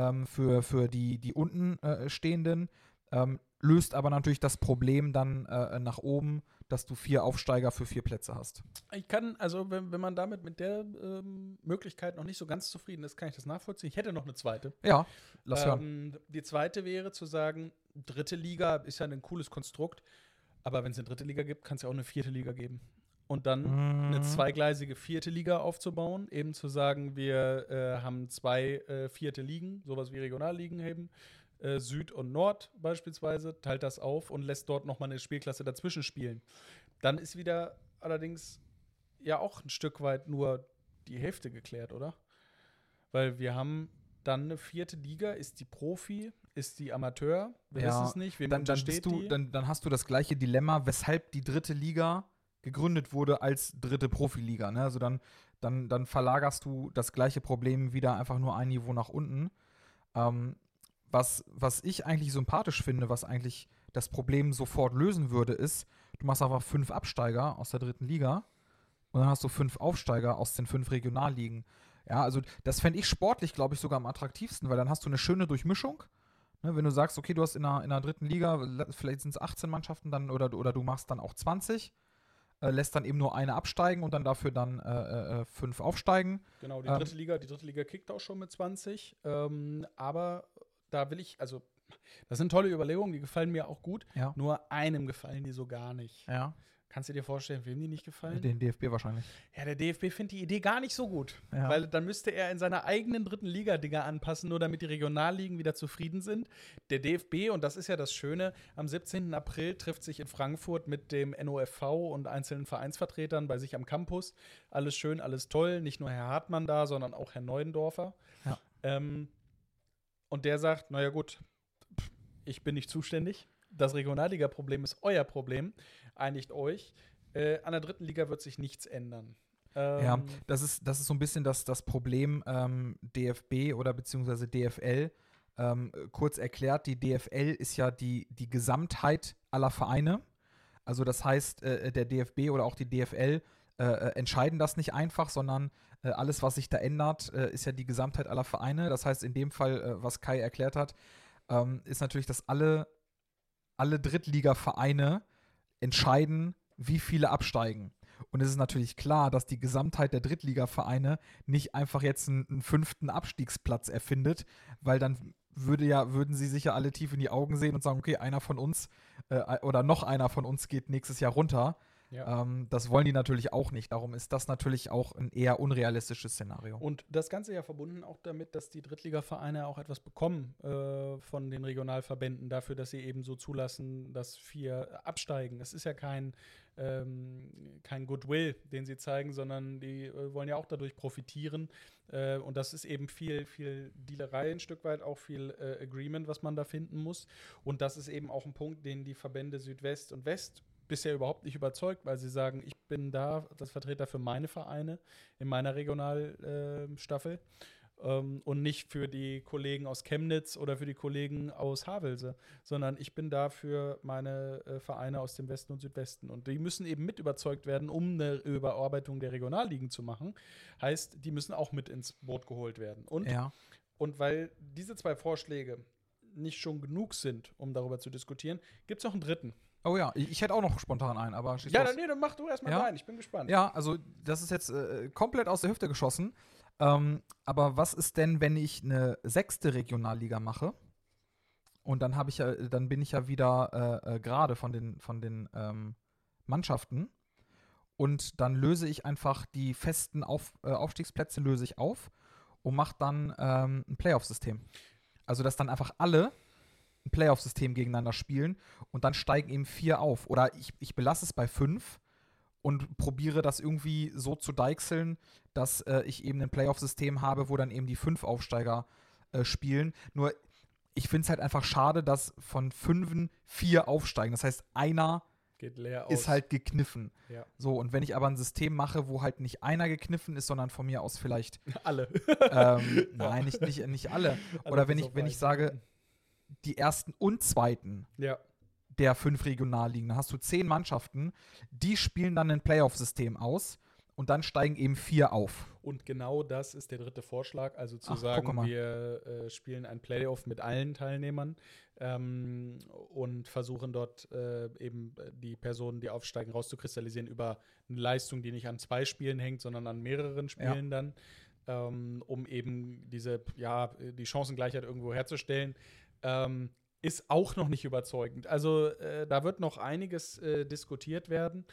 für die unten stehenden, löst aber natürlich das Problem dann nach oben, dass du 4 Aufsteiger für 4 Plätze hast. Ich kann, also wenn man damit mit der Möglichkeit noch nicht so ganz zufrieden ist, kann ich das nachvollziehen. Ich hätte noch eine zweite. Ja, lass hören. Die zweite wäre zu sagen, dritte Liga ist ja ein cooles Konstrukt, aber wenn es eine dritte Liga gibt, kann es ja auch eine vierte Liga geben. Und dann eine zweigleisige vierte Liga aufzubauen, eben zu sagen, wir haben 2 vierte Ligen, sowas wie Regionalligen eben, Süd und Nord beispielsweise, teilt das auf und lässt dort nochmal eine Spielklasse dazwischen spielen. Dann ist wieder allerdings ja auch ein Stück weit nur die Hälfte geklärt, oder? Weil wir haben dann eine vierte Liga, ist die Profi, ist die Amateur, wir wissen es nicht, wem dann untersteht die? dann hast du das gleiche Dilemma, weshalb die dritte Liga gegründet wurde als dritte Profiliga. Ne? Also dann verlagerst du das gleiche Problem wieder einfach nur ein Niveau nach unten. Was ich eigentlich sympathisch finde, was eigentlich das Problem sofort lösen würde, ist, du machst einfach 5 Absteiger aus der dritten Liga und dann hast du 5 Aufsteiger aus den 5 Regionalligen. Ja, also das fände ich sportlich, glaube ich, sogar am attraktivsten, weil dann hast du eine schöne Durchmischung. Ne, wenn du sagst, okay, du hast in der dritten Liga, vielleicht sind es 18 Mannschaften dann oder du machst dann auch 20, lässt dann eben nur eine absteigen und dann dafür dann 5 aufsteigen. Genau, die dritte Liga kickt auch schon mit 20. Aber da will ich, also, das sind tolle Überlegungen, die gefallen mir auch gut. Ja. Nur einem gefallen die so gar nicht. Ja. Kannst du dir vorstellen, wem die nicht gefallen? Den DFB wahrscheinlich. Ja, der DFB findet die Idee gar nicht so gut. Ja. Weil dann müsste er in seiner eigenen dritten Liga Dinge anpassen, nur damit die Regionalligen wieder zufrieden sind. Der DFB, und das ist ja das Schöne, am 17. April trifft sich in Frankfurt mit dem NOFV und einzelnen Vereinsvertretern bei sich am Campus. Alles schön, alles toll. Nicht nur Herr Hartmann da, sondern auch Herr Neuendorfer. Ja. Und der sagt, naja gut, ich bin nicht zuständig. Das Regionalliga-Problem ist euer Problem. Einigt euch. An der dritten Liga wird sich nichts ändern. Ja, das ist so ein bisschen das Problem DFB oder beziehungsweise DFL. Kurz erklärt, die DFL ist ja die Gesamtheit aller Vereine. Also das heißt, der DFB oder auch die DFL entscheiden das nicht einfach, sondern alles, was sich da ändert, ist ja die Gesamtheit aller Vereine. Das heißt, in dem Fall, was Kai erklärt hat, ist natürlich, dass alle Drittliga-Vereine entscheiden, wie viele absteigen. Und es ist natürlich klar, dass die Gesamtheit der Drittliga-Vereine nicht einfach jetzt einen 5. Abstiegsplatz erfindet, weil dann würden sie sicher alle tief in die Augen sehen und sagen, okay, einer von uns oder noch einer von uns geht nächstes Jahr runter. Ja. Das wollen die natürlich auch nicht. Darum ist das natürlich auch ein eher unrealistisches Szenario. Und das Ganze ja verbunden auch damit, dass die Drittligavereine auch etwas bekommen von den Regionalverbänden dafür, dass sie eben so zulassen, dass 4 absteigen. Es ist ja kein Goodwill, den sie zeigen, sondern die wollen ja auch dadurch profitieren. Und das ist eben viel Dealerei ein Stück weit, auch viel Agreement, was man da finden muss. Und das ist eben auch ein Punkt, den die Verbände Südwest und West bisher überhaupt nicht überzeugt, weil sie sagen, ich bin da als Vertreter für meine Vereine in meiner Regionalstaffel und nicht für die Kollegen aus Chemnitz oder für die Kollegen aus Havelse, sondern ich bin da für meine Vereine aus dem Westen und Südwesten. Und die müssen eben mit überzeugt werden, um eine Überarbeitung der Regionalligen zu machen. Heißt, die müssen auch mit ins Boot geholt werden. Und weil diese 2 Vorschläge nicht schon genug sind, um darüber zu diskutieren, gibt es noch einen dritten. Oh ja, ich hätte auch noch spontan einen, aber schieß Ja, los. dann mach du erstmal rein, ich bin gespannt. Ja, also das ist jetzt komplett aus der Hüfte geschossen. Aber was ist denn, wenn ich eine 6. Regionalliga mache? Und dann dann bin ich ja wieder gerade von den Mannschaften. Und dann löse ich einfach die festen Aufstiegsplätze löse ich auf und mache dann ein Playoff-System. Also, dass dann einfach alle ein Playoff-System gegeneinander spielen und dann steigen eben 4 auf. Oder ich belasse es bei 5 und probiere das irgendwie so zu deichseln, dass ich eben ein Playoff-System habe, wo dann eben die 5 Aufsteiger spielen. Nur, ich finde es halt einfach schade, dass von 5 4 aufsteigen. Das heißt, einer Geht leer aus. ist halt gekniffen. Ja. So, und wenn ich aber ein System mache, wo halt nicht einer gekniffen ist, sondern von mir aus vielleicht Alle. nein, nicht alle. Oder wenn ich sage, die ersten und zweiten Ja. der 5 Regionalligen, dann hast du 10 Mannschaften, die spielen dann ein Playoff-System aus und dann steigen eben 4 auf. Und genau das ist der dritte Vorschlag, also zu Ach, guck sagen, mal. wir spielen ein Playoff mit allen Teilnehmern und versuchen dort eben die Personen, die aufsteigen, rauszukristallisieren über eine Leistung, die nicht an 2 Spielen hängt, sondern an mehreren Spielen dann, um eben die Chancengleichheit irgendwo herzustellen. Ist auch noch nicht überzeugend. Also da wird noch einiges diskutiert werden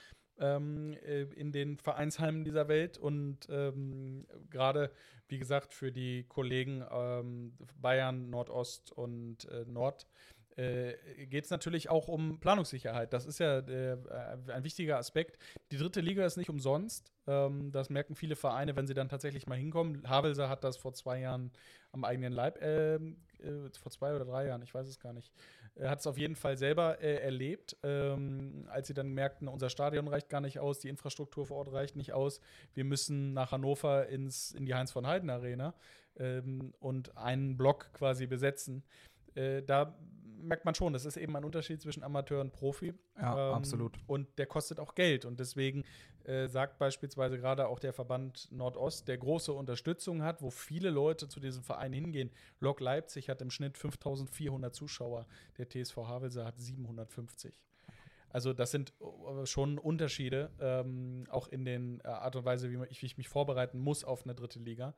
in den Vereinsheimen dieser Welt und gerade, wie gesagt, für die Kollegen Bayern, Nordost und Nord geht es natürlich auch um Planungssicherheit. Das ist ja ein wichtiger Aspekt. Die dritte Liga ist nicht umsonst. Das merken viele Vereine, wenn sie dann tatsächlich mal hinkommen. Havelse hat das vor 2 Jahren am eigenen Leib, vor 2 oder 3 Jahren, ich weiß es gar nicht, hat es auf jeden Fall selber erlebt, als sie dann merkten, unser Stadion reicht gar nicht aus, die Infrastruktur vor Ort reicht nicht aus, wir müssen nach Hannover in die Heinz-von-Heiden-Arena und einen Block quasi besetzen. Da merkt man schon, das ist eben ein Unterschied zwischen Amateur und Profi. Ja, absolut. Und der kostet auch Geld. Und deswegen sagt beispielsweise gerade auch der Verband Nordost, der große Unterstützung hat, wo viele Leute zu diesem Verein hingehen. Lok Leipzig hat im Schnitt 5.400 Zuschauer. Der TSV Havelse hat 750. Also das sind schon Unterschiede, auch in den Art und Weise, wie ich mich vorbereiten muss auf eine dritte Liga.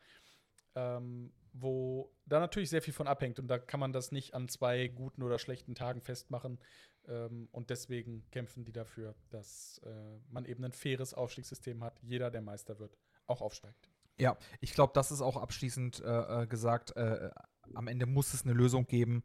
Wo da natürlich sehr viel von abhängt und da kann man das nicht an 2 guten oder schlechten Tagen festmachen und deswegen kämpfen die dafür, dass man eben ein faires Aufstiegssystem hat. Jeder, der Meister wird, auch aufsteigt. Ja, ich glaube, das ist auch abschließend gesagt. Am Ende muss es eine Lösung geben,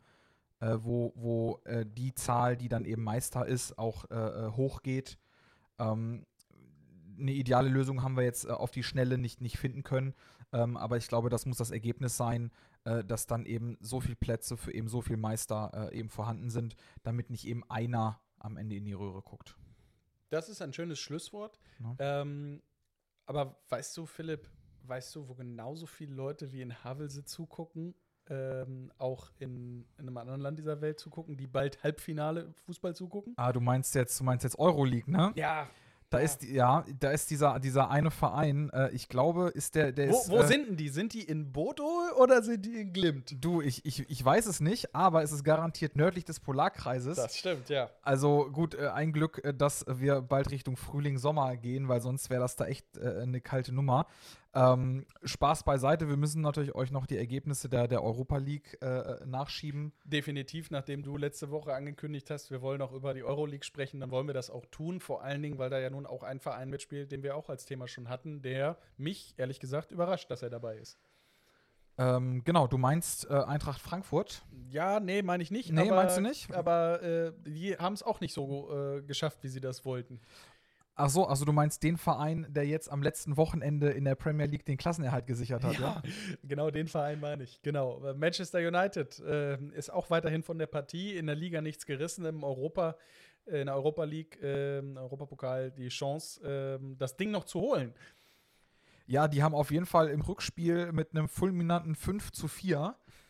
wo die Zahl, die dann eben Meister ist, auch hochgeht. Eine ideale Lösung haben wir jetzt auf die Schnelle nicht finden können. Aber ich glaube, das muss das Ergebnis sein, dass dann eben so viele Plätze für eben so viele Meister eben vorhanden sind, damit nicht eben einer am Ende in die Röhre guckt. Das ist ein schönes Schlusswort. Ja. Aber weißt du, Philipp, wo genauso viele Leute wie in Havelse zugucken, auch in einem anderen Land dieser Welt zugucken, die bald Halbfinale Fußball zugucken? Ah, du meinst jetzt Euroleague, ne? Ja. Da ist dieser eine Verein, ich glaube, Wo sind denn die? Sind die in Bodo oder sind die in Glimt? Du, ich weiß es nicht, aber es ist garantiert nördlich des Polarkreises. Das stimmt, ja. Also gut, ein Glück, dass wir bald Richtung Frühling, Sommer gehen, weil sonst wäre das da echt eine kalte Nummer. Spaß beiseite, wir müssen natürlich euch noch die Ergebnisse der Europa League nachschieben. Definitiv, nachdem du letzte Woche angekündigt hast, wir wollen auch über die Euroleague sprechen, dann wollen wir das auch tun. Vor allen Dingen, weil da ja nun auch ein Verein mitspielt, den wir auch als Thema schon hatten, der mich, ehrlich gesagt, überrascht, dass er dabei ist. Genau, du meinst Eintracht Frankfurt? Ja, nee, meine ich nicht. Nee, meinst du nicht? Aber die haben es auch nicht so geschafft, wie sie das wollten. Ach so, also du meinst den Verein, der jetzt am letzten Wochenende in der Premier League den Klassenerhalt gesichert hat, ja? Genau, den Verein meine ich. Genau. Manchester United ist auch weiterhin von der Partie, in der Liga nichts gerissen, in der Europa League, Europapokal die Chance, das Ding noch zu holen. Ja, die haben auf jeden Fall im Rückspiel mit einem fulminanten 5:4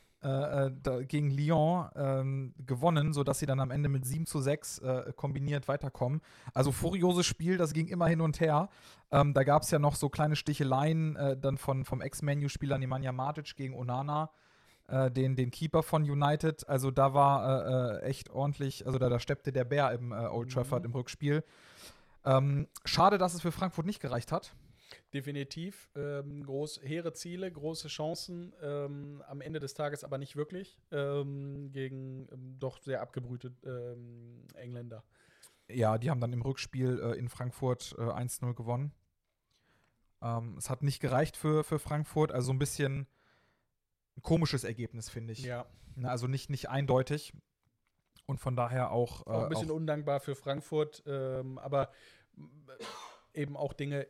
gegen Lyon gewonnen, sodass sie dann am Ende mit 7:6 kombiniert weiterkommen. Also furioses Spiel, das ging immer hin und her. Da gab es ja noch so kleine Sticheleien dann vom Ex-Menu-Spieler Nemanja Matic gegen Onana. den Keeper von United. Also da war echt ordentlich, also da steppte der Bär im Old Trafford im Rückspiel. Schade, dass es für Frankfurt nicht gereicht hat. Definitiv. Hehre Ziele, große Chancen. Am Ende des Tages aber nicht wirklich. Gegen doch sehr abgebrühte Engländer. Ja, die haben dann im Rückspiel in Frankfurt 1-0 gewonnen. Es hat nicht gereicht für Frankfurt. Also ein bisschen ein komisches Ergebnis, finde ich. Ja. Also nicht eindeutig. Und von daher auch ein bisschen undankbar für Frankfurt. Aber eben auch Dinge,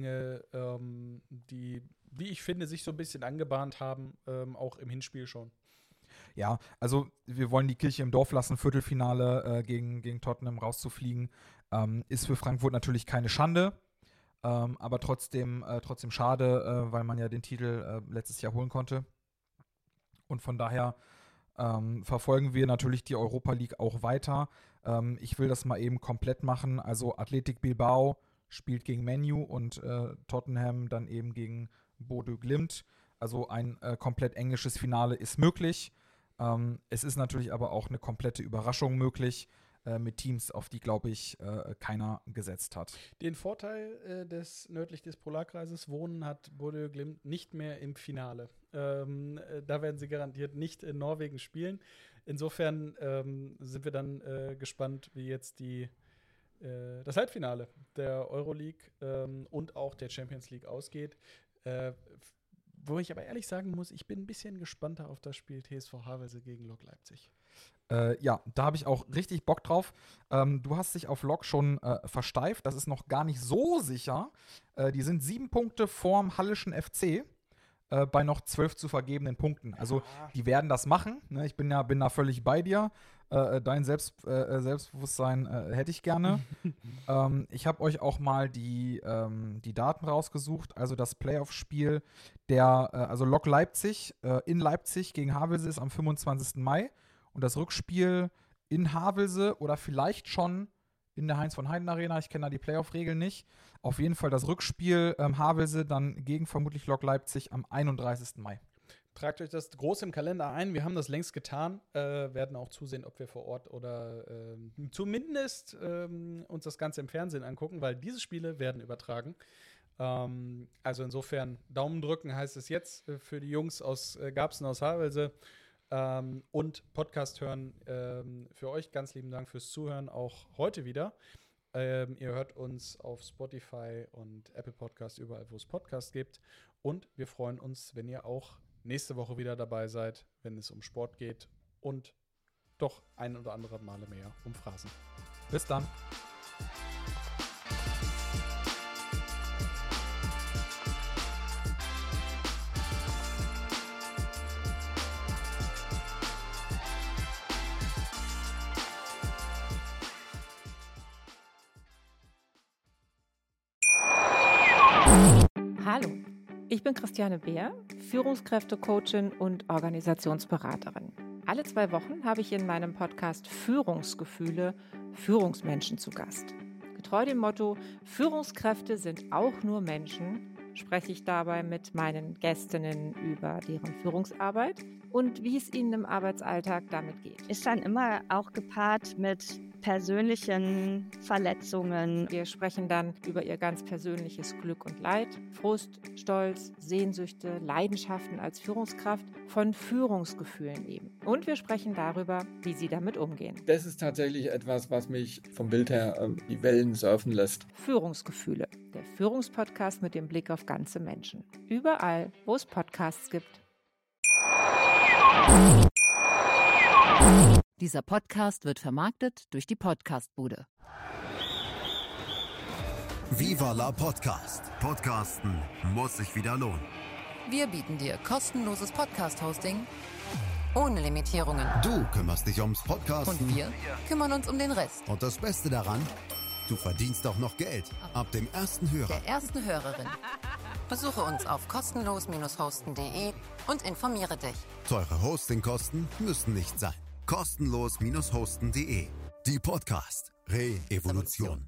die ich finde, sich so ein bisschen angebahnt haben, auch im Hinspiel schon. Ja, also wir wollen die Kirche im Dorf lassen, Viertelfinale gegen Tottenham rauszufliegen. Ist für Frankfurt natürlich keine Schande, aber trotzdem schade, weil man ja den Titel letztes Jahr holen konnte. Und von daher verfolgen wir natürlich die Europa League auch weiter. Ich will das mal eben komplett machen. Also Athletic Bilbao spielt gegen Man U und Tottenham dann eben gegen Bodø Glimt. Also ein komplett englisches Finale ist möglich. Es ist natürlich aber auch eine komplette Überraschung möglich mit Teams, auf die, glaube ich, keiner gesetzt hat. Den Vorteil nördlich des Polarkreises wohnen hat Bodø Glimt nicht mehr im Finale. Da werden sie garantiert nicht in Norwegen spielen. Insofern sind wir dann gespannt, wie jetzt das Halbfinale der Euroleague und auch der Champions League ausgeht. Wo ich aber ehrlich sagen muss, ich bin ein bisschen gespannter auf das Spiel TSV Havelse gegen Lok Leipzig. Ja, da habe ich auch richtig Bock drauf. Du hast dich auf Lok schon versteift. Das ist noch gar nicht so sicher. Die sind 7 Punkte vorm Halleschen FC bei noch 12 zu vergebenen Punkten. Also die werden das machen. Ne? Ich bin da völlig bei dir. Dein Selbstbewusstsein hätte ich gerne. Ich habe euch auch mal die Daten rausgesucht. Also das Playoff-Spiel also Lok Leipzig in Leipzig gegen Havelse ist am 25. Mai. Und das Rückspiel in Havelse oder vielleicht schon in der Heinz-von-Heiden-Arena, ich kenne da die Playoff-Regeln nicht. Auf jeden Fall das Rückspiel Havelse dann gegen vermutlich Lok Leipzig am 31. Mai. Tragt euch das groß im Kalender ein. Wir haben das längst getan. Werden auch zusehen, ob wir vor Ort oder zumindest uns das Ganze im Fernsehen angucken, weil diese Spiele werden übertragen. Also insofern Daumen drücken heißt es jetzt für die Jungs aus Garbsen aus Havelse. Und Podcast hören für euch. Ganz lieben Dank fürs Zuhören, auch heute wieder. Ihr hört uns auf Spotify und Apple Podcast, überall, wo es Podcasts gibt. Und wir freuen uns, wenn ihr auch nächste Woche wieder dabei seid, wenn es um Sport geht und doch ein oder andere Male mehr um Phrasen. Bis dann. Hallo, ich bin Christiane Beer, Führungskräftecoachin und Organisationsberaterin. Alle 2 Wochen habe ich in meinem Podcast Führungsgefühle Führungsmenschen zu Gast. Getreu dem Motto, Führungskräfte sind auch nur Menschen, spreche ich dabei mit meinen Gästinnen über deren Führungsarbeit und wie es ihnen im Arbeitsalltag damit geht. Ist dann immer auch gepaart mit persönlichen Verletzungen. Wir sprechen dann über ihr ganz persönliches Glück und Leid, Frust, Stolz, Sehnsüchte, Leidenschaften als Führungskraft, von Führungsgefühlen eben. Und wir sprechen darüber, wie sie damit umgehen. Das ist tatsächlich etwas, was mich vom Bild her die Wellen surfen lässt. Führungsgefühle, der Führungspodcast mit dem Blick auf ganze Menschen. Überall, wo es Podcasts gibt. Dieser Podcast wird vermarktet durch die Podcastbude. Viva la Podcast. Podcasten muss sich wieder lohnen. Wir bieten dir kostenloses Podcast-Hosting ohne Limitierungen. Du kümmerst dich ums Podcasten. Und wir kümmern uns um den Rest. Und das Beste daran, du verdienst auch noch Geld. Ab dem ersten Hörer. Der ersten Hörerin. Besuche uns auf kostenlos-hosten.de und informiere dich. Teure Hostingkosten müssen nicht sein. Kostenlos-hosten.de. Die Podcast Re-Evolution.